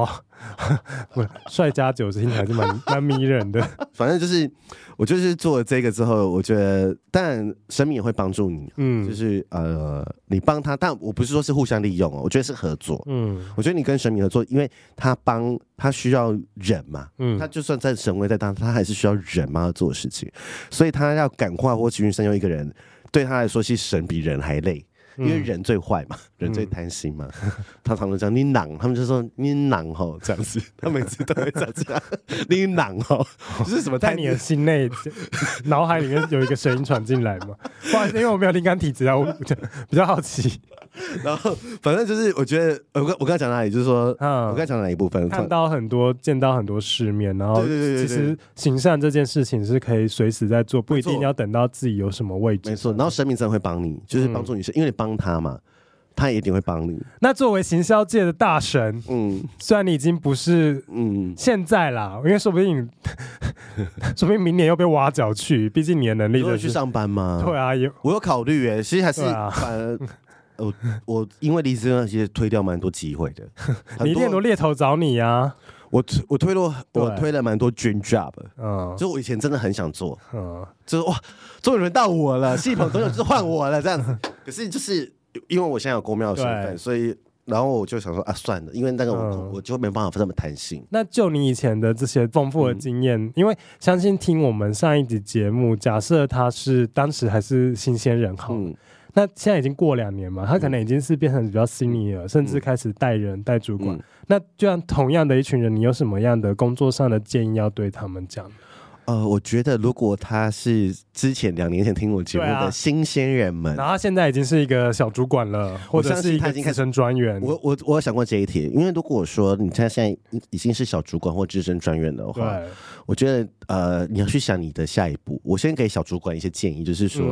帅加90听起来是蛮迷人的。 反正就是我就是做了这个之后，我觉得当然神明也会帮助你，就是你帮他，但我不是说是互相利用哦，我觉得是合作。我觉得你跟神明合作，因为他需要人嘛，他就算在神位在当，他还是需要人嘛要做的事情，所以他要感化或情绪善用一个人，对他来说，其实神比人还累。因为人最坏嘛，人最贪心嘛，他常常讲你囊，他们就说你囊吼这样子，他每次都会这样，你囊吼，就是什么在你的心内、脑海里面有一个声音传进来嘛？不好意思，因为我没有灵感体质啊，我比较好奇。 然后反正就是我觉得我刚才讲哪里，就是说我刚才讲哪一部分， 见到很多世面，然后其实行善这件事情是可以随时在做，不一定要等到自己有什么位置。 没错，然后神明真的会帮你，就是帮助你，因为你帮他嘛，他也一定会帮你。 那作为行销界的大神，虽然你已经不是现在啦，因为说不定明年又被挖角去，毕竟你的能力去上班吗？ 对啊， 我有考虑其实还是反而。我因为离职那些推掉蛮多机会的， 你一定很多猎头找你啊。 我推了蛮多 dream job， 就我以前真的很想做，就是哇，终于轮到我了，戏棚总有就是换我了这样子。可是就是因为我现在有公庙的身份，所以然后我就想说算了，因为那个我就没办法这么弹性。 那就你以前的这些丰富的经验，因为相信听我们上一集节目，假设他是当时还是新鲜人好。那现在已经过2年嘛，他可能已经是变成比较 senior，甚至开始带人带主管。那就像同样的一群人，你有什么样的工作上的建议要对他们讲？ 我觉得如果他是之前2年前听我节目的新鲜人们， 然后他现在已经是一个小主管了，或者是一个资深专员。 我有想过这一题，因为如果说你现在已经是小主管或资深专员的话，我觉得你要去想你的下一步。我先给小主管一些建议，就是说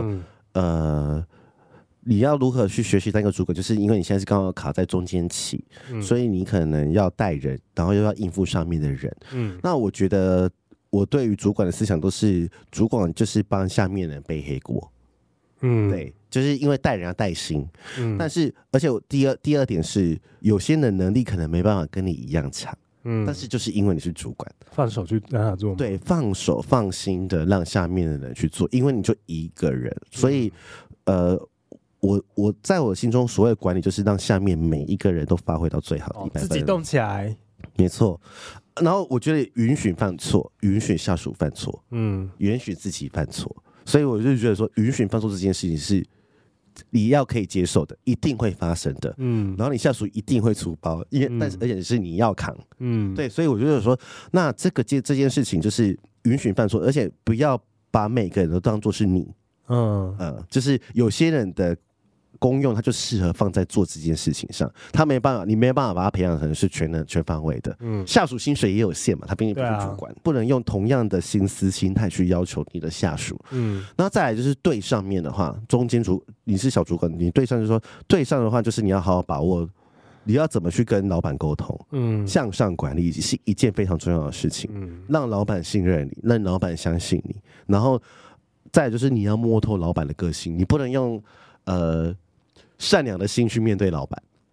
你要如何去学习当一个主管，就是因为你现在是刚好卡在中间期，所以你可能要带人，然后又要应付上面的人。那我觉得我对于主管的思想都是，主管就是帮下面人背黑锅。对，就是因为带人要带心。但是而且第二点是，有些人的能力可能没办法跟你一样强。但是就是因为你是主管， 放手去让他做。 对，放手放心的让下面的人去做，因为你就一个人，所以我在我心中所谓的管理，就是让下面每一个人都发挥到最好的100%， 自己动起来。 没错。然后我觉得允许犯错，允许下属犯错，允许自己犯错。所以我就觉得说，允许犯错这件事情是你要可以接受的，一定会发生的。然后你下属一定会出包，但是而且是你要扛。对，所以我就觉得说，那这件事情就是允许犯错，而且不要把每个人都当作是你。就是有些人的功用，他就适合放在做这件事情上，你没办法把他培养成是全方位的。下属薪水也有限嘛，他毕竟不是主管，不能用同样的心态去要求你的下属。然后再来就是对上面的话，中间你是小主管，你对上就说对上的话，就是你要好好把握，你要怎么去跟老板沟通。向上管理是一件非常重要的事情。让老板信任你，让老板相信你，然后再来就是你要摸透老板的个性，你不能用善良的心去面对老板。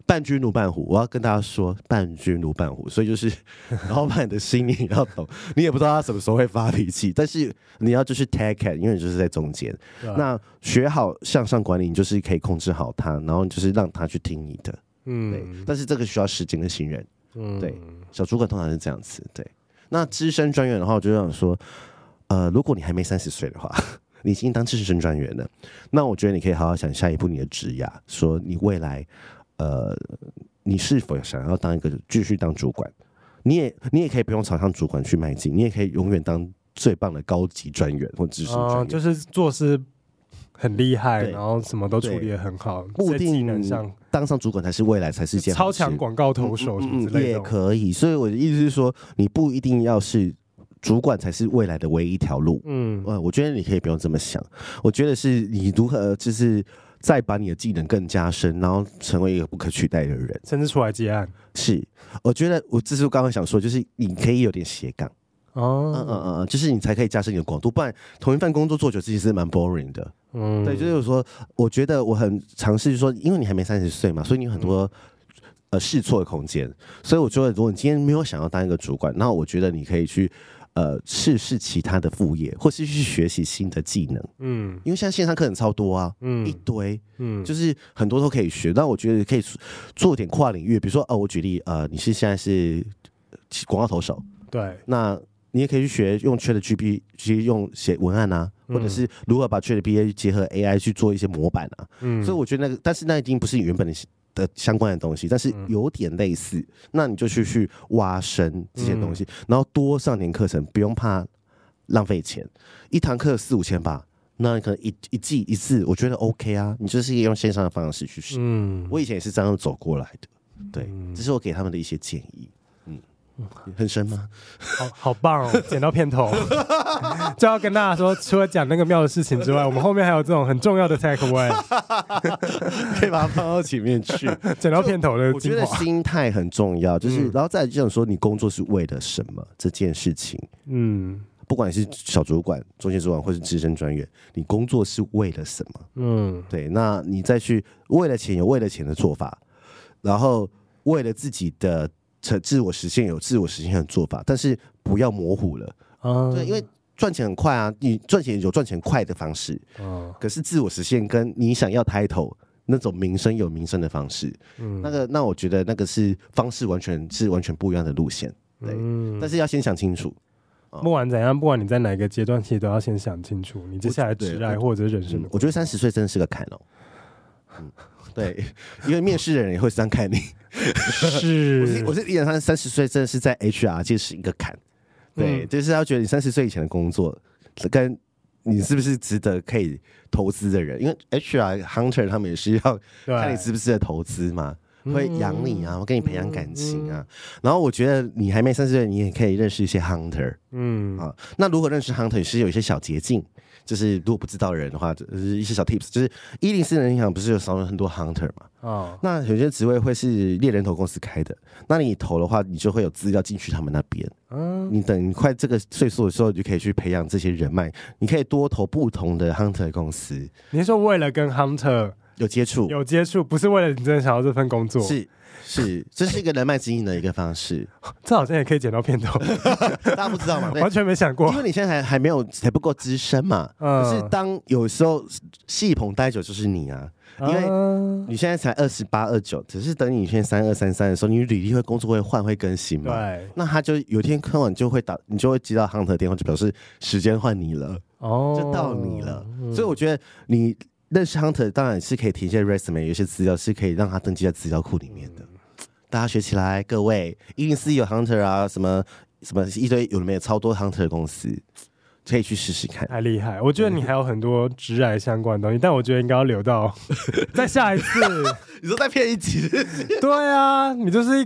伴君如伴虎，我要跟大家说，伴君如伴虎，所以就是老板的心你要懂，你也不知道他什么时候会发脾气，但是你要就是 take it， 因为你就是在中间。那学好向上管理，你就是可以控制好他，然后就是让他去听你的。对。但是这个需要时间跟信任。对。小主管通常是这样子。对。那资深专员的话，我就想说，如果你还没30岁的话。你已经当资深专员了，那我觉得你可以好好想下一步你的职涯，说你未来，你是否想要继续当主管？你也可以不用朝向主管去迈进，你也可以永远当最棒的高级专员或资深专员， 就是做事很厉害，然后什么都处理得很好， 不一定当上主管才是未来，才是件超强广告投手什么之类的， 也可以。所以我的意思是说，你不一定要是。主管才是未来的唯一一条路。我觉得你可以不用这么想。我觉得是你如何就是再把你的技能更加深，然后成为一个不可取代的人， 甚至出来接案。 是，我觉得这是我刚刚想说，就是你可以有点斜杠。就是你才可以加深你的广度，不然同一份工作做久其实是蛮 boring 的。对，就是说，我觉得我很尝试说，因为你还没30岁嘛，所以你有很多。试错的空间，所以我觉得，如果你今天没有想要当一个主管，那我觉得你可以去试试其他的副业，或是去学习新的技能。因为现在线上课程超多啊，一堆，就是很多都可以学。那我觉得可以做点跨领域，比如说我举例，你现在是广告投手， 对， 那你也可以去学用 ChatGPT 用写文案啊，或者是如何把 ChatGPT 结合 AI 去做一些模板啊。所以我觉得但是那一定不是你原本的相关的东西，但是有点类似，那你就去挖深这些东西，然后多上点课程，不用怕浪费钱，一堂课4-5千吧，那可能一季一次，我觉得 OK 啊，你就是用线上的方式去学。我以前也是这样走过来的，对，这是我给他们的一些建议。很深吗？ 好棒哦！剪到片头就要跟大家说，除了讲那个庙的事情之外，我们后面还有这种很重要的 takeaway， 可以把它放到前面去。 剪到片头的精华， 我觉得心态很重要，就是然后再来就想说，你工作是为了什么这件事情。不管你是小主管、中间主管或是资深专员，你工作是为了什么？对，那你再去为了钱有为了钱的做法，然后为了自己的。自我实现有自我实现的做法，但是不要模糊了。对，因为赚钱很快啊，你赚钱有赚钱快的方式。可是自我实现跟你想要title那种名声有名声的方式，那我觉得那个是方式完全不一样的路线。对，但是要先想清楚。 不管怎样，不管你在哪个阶段，其实都要先想清楚你接下来职业或者人生的。 我觉得30岁真的是个坎哦。对，因为面试的人也会这样看你。我是依然30岁真的是在 HR 界是一个坎。对，就是要觉得你30岁以前的工作跟你是不是值得可以投资的人，因为 HR Hunter 他们也是要看你是不是的投资嘛，会养你啊，会跟你培养感情啊。然后我觉得你还没30岁，你也可以认识一些 Hunter。那如果认识 Hunter 也是有一些小捷径。就是如果不知道的人的话，就是一些小 tips， 就是104人银行不是有少了很多 hunter 嘛？那有些职位会是猎人头公司开的，那你投的话，你就会有资料进去他们那边。你等快这个岁数的时候，你就可以去培养这些人脉，你可以多投不同的 hunter 公司。 你是说为了跟 hunter 有接触， 不是为了你真的想要这份工作？ 是，这是一个人脉经营的一个方式。 这好像也可以剪到片头， 大家不知道吗？ 完全没想过， 因为你现在还不够资深嘛。可是当有时候戏棚待久就是你啊，因为你现在才28、29，只是等你现在32、33的时候，你履历工作会换会更新嘛。对，那他就有一天看完你就会接到 hunter 电话，就表示时间换你了，就到你了。所以我觉得你认识 hunter 当然是可以填一些 resume， 有些资料是可以让他登记在资料库里面的。大家学起来，各位104有 hunter 啊，什么一堆有没有超多 hunter 的公司，可以去试试看。 太厉害！我觉得你还有很多职涯相关的东西，但我觉得应该要留到再下一次。 你说再骗一集？ 对啊，你就是一个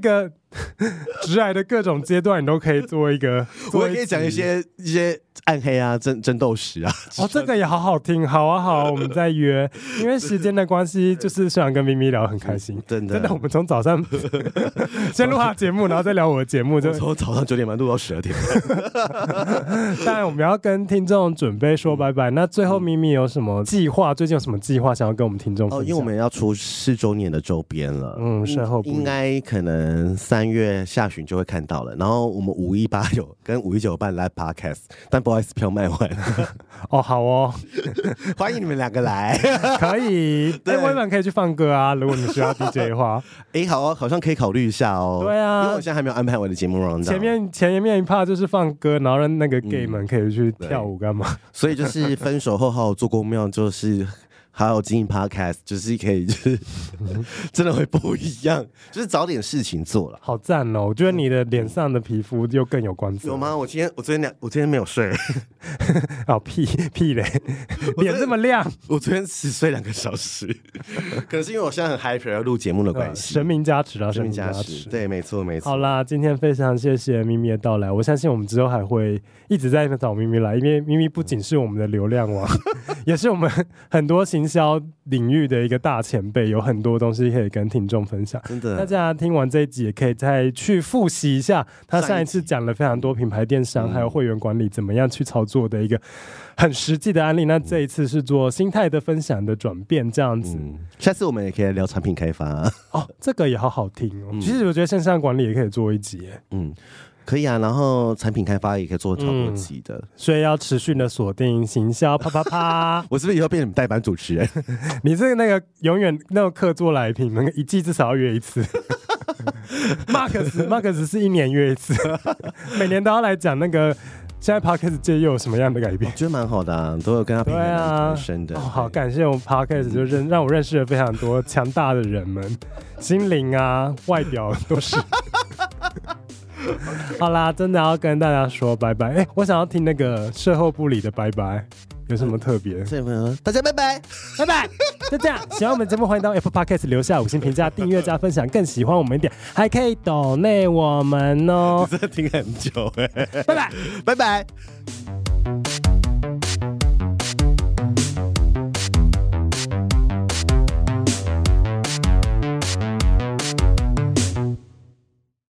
直癌的各种阶段，你都可以做一个。 我也可以讲一些暗黑啊、争斗史啊。 哦，这个也好好听，好啊好啊，我们再约。因为时间的关系，就是虽然跟咪咪聊很开心，真的，我们从早上先录他节目，然后再聊我的节目，就从早上9点半录到12点。 当然，我们要跟听众准备说拜拜。那最后咪咪有什么计划？最近有什么计划想要跟我们听众分享？ 因为我们要出4周年的周边了， 身后应该可能3月下旬就会看到了。然后我们518有跟519有办 live podcast， 但不好意思，票卖完。 哦，好哦， 欢迎你们2个来， 可以。我们可以去放歌啊，如果你需要 DJ 的话。 好啊，好像可以考虑一下哦。 对啊， 因为我现在还没有安排我的节目 round down。 前面一 part 就是放歌，然后让那个 gay 们可以去跳舞干嘛？ 所以就是分手后好好做公庙，就是还有经营 podcast， 就是可以就是真的会不一样，就是找点事情做了。 好赞哦！我觉得你的脸上的皮肤又更有光泽。 有吗？我今天没有睡。 哦屁嘞，脸这么亮。 我昨天只睡2个小时，可能是因为我现在很 hyper 要录节目的关系。 神明加持啊， 神明加持。对，没错。 好啦，今天非常谢谢咪咪的到来，我相信我们之后还会一直在找咪咪来，因为咪咪不仅是我们的流量王，也是我们很多行销领域的一个大前辈，有很多东西可以跟听众分享。 真的， 大家听完这一集也可以再去复习一下，他上一次讲了非常多品牌电商还有会员管理怎么样去操作的一个很实际的案例。那这一次是做心态的分享的转变，这样子。 下次我们也可以聊产品开发。 这个也好好听哦。其实我觉得线上管理也可以做一集。 可以啊，然后产品开发也可以做超多集的， 所以要持续的锁定行销啪啪啪。 我是不是以后变成代班主持人？ 你是那个永远那种客座来宾，那个1季至少要约一次。Marcus 是1年约一次，每年都要来讲那个现在 Podcast 界又有什么样的改变。 我觉得蛮好的啊，都有跟他平衡深的。 好感谢我们 Podcast， 就让我认识了非常多强大的人们，心灵啊外表都是。好啦，真的要跟大家说拜拜。我想要听那个售后部里的拜拜，有什么特别？ 大家拜拜， 拜拜，就这样。喜欢我们节目，欢迎到 Apple Podcast 留下5星评价、订阅加分享。更喜欢我们一点，还可以抖内我们哦。 真的听很久拜拜， 拜拜。